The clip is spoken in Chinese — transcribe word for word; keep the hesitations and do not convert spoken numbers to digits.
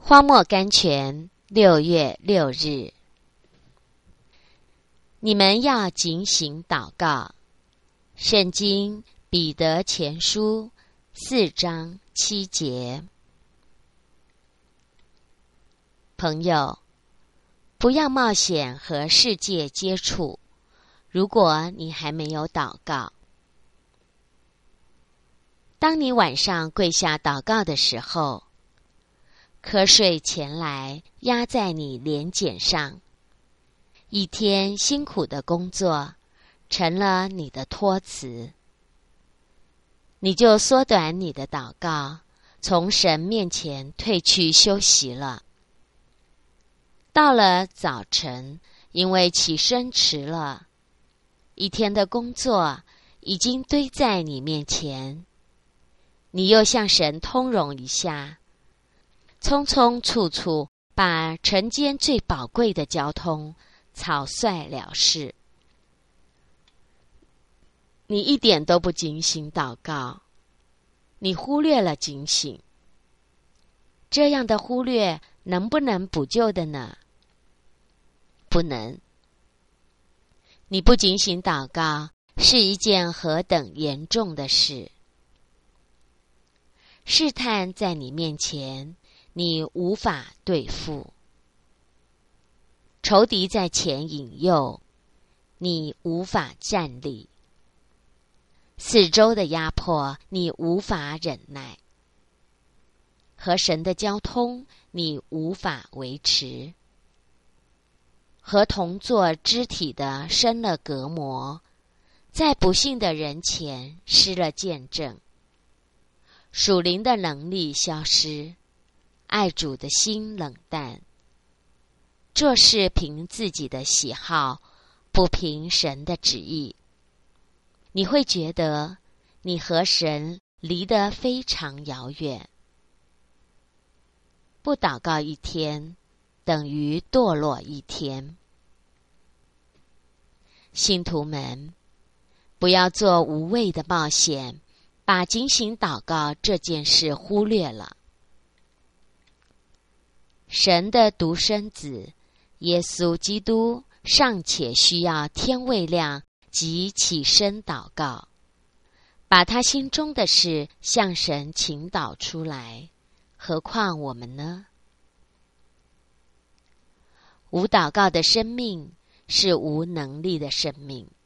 荒漠甘泉，六月六日。你们要警醒祷告。圣经彼得前书四章七节。朋友，不要冒险和世界接触，如果你还没有祷告。当你晚上跪下祷告的时候，瞌睡前来压在你脸睑上，一天辛苦的工作成了你的托词，你就缩短你的祷告，从神面前退去休息了。到了早晨，因为起身迟了，一天的工作已经堆在你面前，你又向神通融一下，匆匆促促把晨间最宝贵的交通草率了事。你一点都不警醒祷告，你忽略了警醒。这样的忽略能不能补救的呢？不能。你不警醒祷告是一件何等严重的事。试探在你面前，你无法对付；仇敌在前引诱，你无法站立；四周的压迫，你无法忍耐；和神的交通，你无法维持；和同作肢体的生了隔膜，在不信的人前失了见证。属灵的能力消失，爱主的心冷淡，做事凭自己的喜好，不凭神的旨意。你会觉得你和神离得非常遥远。不祷告一天，等于堕落一天。信徒们，不要做无谓的冒险，把警醒祷告这件事忽略了。神的独生子耶稣基督尚且需要天未亮即起身祷告，把他心中的事向神倾倒出来，何况我们呢？无祷告的生命是无能力的生命。